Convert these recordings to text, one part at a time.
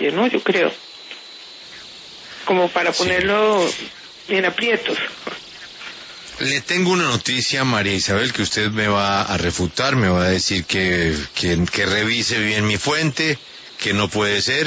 calle, ¿no? Yo creo. Como para ponerlo en aprietos. Le tengo una noticia, María Isabel, que usted me va a refutar, me va a decir que revise bien mi fuente, que no puede ser.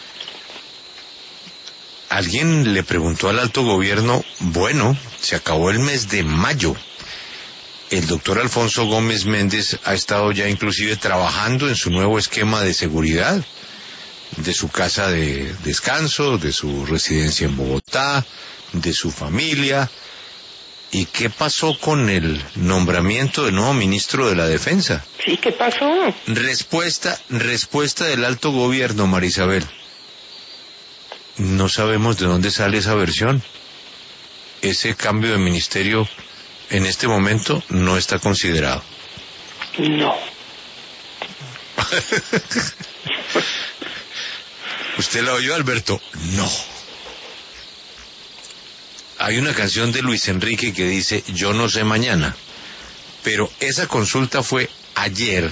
Alguien le preguntó al alto gobierno, bueno, se acabó el mes de mayo. El doctor Alfonso Gómez Méndez ha estado ya inclusive trabajando en su nuevo esquema de seguridad, de su casa de descanso, de su residencia en Bogotá, de su familia. ¿Y qué pasó con el nombramiento del nuevo ministro de la Defensa? Sí, ¿qué pasó? Respuesta del alto gobierno, María Isabel. No sabemos de dónde sale esa versión. Ese cambio de ministerio en este momento no está considerado. No. ¿Usted la oyó, Alberto? No. Hay una canción de Luis Enrique que dice, yo no sé mañana. Pero esa consulta fue ayer,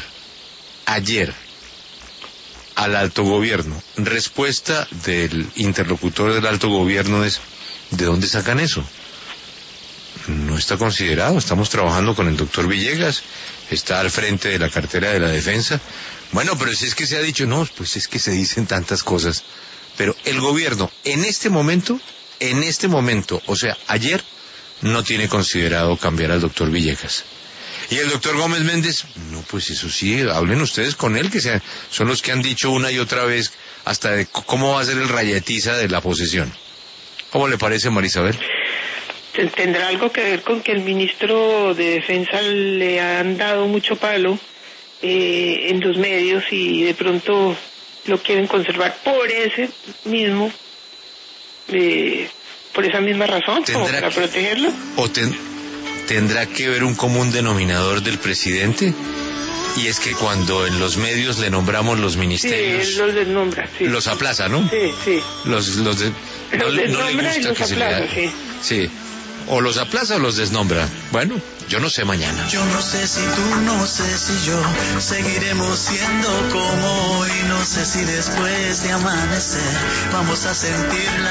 al alto gobierno. Respuesta del interlocutor del alto gobierno es, ¿de dónde sacan eso? No está considerado. Estamos trabajando con el doctor Villegas, está al frente de la cartera de la defensa. Bueno, pero si es que se ha dicho, no, pues es que se dicen tantas cosas. Pero el gobierno, en este momento, o sea, ayer, no tiene considerado cambiar al doctor Villegas. Y el doctor Gómez Méndez, no, pues eso sí, hablen ustedes con él, que son los que han dicho una y otra vez hasta de cómo va a ser el rayetiza de la posesión. ¿Cómo le parece, María Isabel? ¿Tendrá algo que ver con que el ministro de Defensa le han dado mucho palo en los medios y de pronto lo quieren conservar por ese mismo, por esa misma razón, como para protegerlo? ¿O tendrá que ver un común denominador del presidente? Y es que cuando en los medios le nombramos los ministerios... Sí, él los desnombra, sí. Los aplaza, ¿no? Sí. Los desnombra y los aplaza, sí. Sí. O los aplaza o los desnombra. Bueno, yo no sé mañana. Yo no sé si tú, no sé si yo seguiremos siendo como hoy. No sé si después de amanecer vamos a sentir la